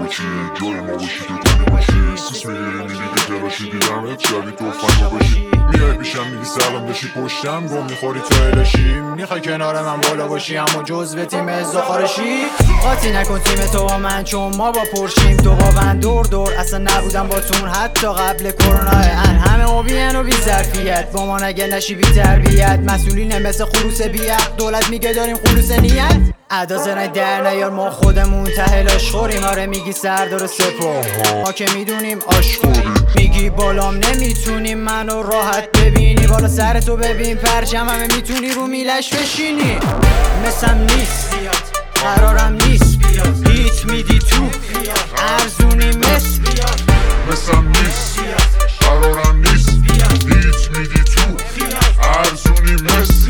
چیه جای ما باشی که کنی باشی سیس میگیری میگی که کلاشی دیدمت شبی تو فنگا باشی میای پیشم میگی سلام داشی پشتم گم میخوری تو الاشی میخوای کنار من بالا باشی اما جزو تیم ازدخارشی قاطی نکن تیم تو با من چون ما با پرشیم تو با من دور اصلا نبودم با تون حتی قبل کرونا همه اوبین و بی ظرفیت با ما نگه نشی بی تربیت مسئولین مثل خروس بیعق دولت میگه داریم خلوص نیت ادا زنای در نیار ما خودمون ته لاش خوریم آره میگی سردار سپاه ما که میدونیم آشخوری میگی بالام نمیتونیم منو راحت ببینی بالا سر تو ببین پرچم همه میتونی رو میلش بشینی مثلم نیست قرارم نیست هیچ میدی تو ارزونی مثلم نیست قرارم نیست هیچ میدی تو ارزونی مثل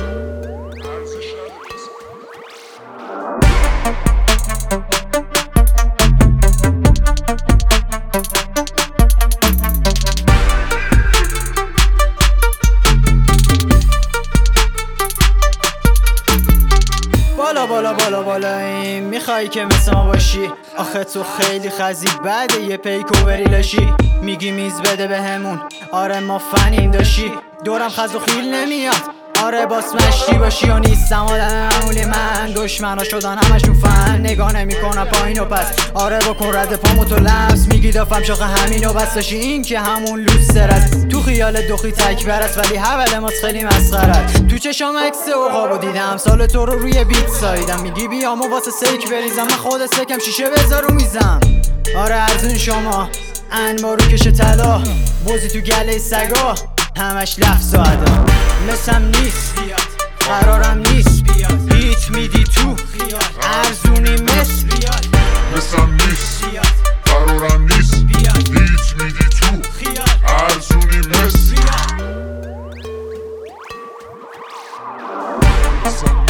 بالا این میخوای که مثل ما باشی آخه تو خیلی خزی بعد یه پیکووری لاشی میگی میز بده به همون آره ما فنیم داشی دورم خز و خیل نمیاد آره باس مشتی باشی و نیستم آدم معمولی من دشمنا شدن همشون فن نگاه نمیکنم پایین و پس آره بکن رد پامو تو لمس میگی دافم شاخه همین و بس داشی این که همون لوستر است تو خیال دخی تکبر است ولی حول ماست خیلی مسخرت تو چشام عکس عقابو دیدم سال تو رو روی بیت سایدم میگی بیامو واسه سیک بریزم من خود سکم شیشه بذار رو میزم آره ارزون شما انبارو کش طلا بوزی تو گله سگا همش لفظ و ادا مثلم نیست قرارم نیست هیچ میدی تو ارزونی مثلم نیست قرارم نیست هیچ میدی تو ارزونی مثل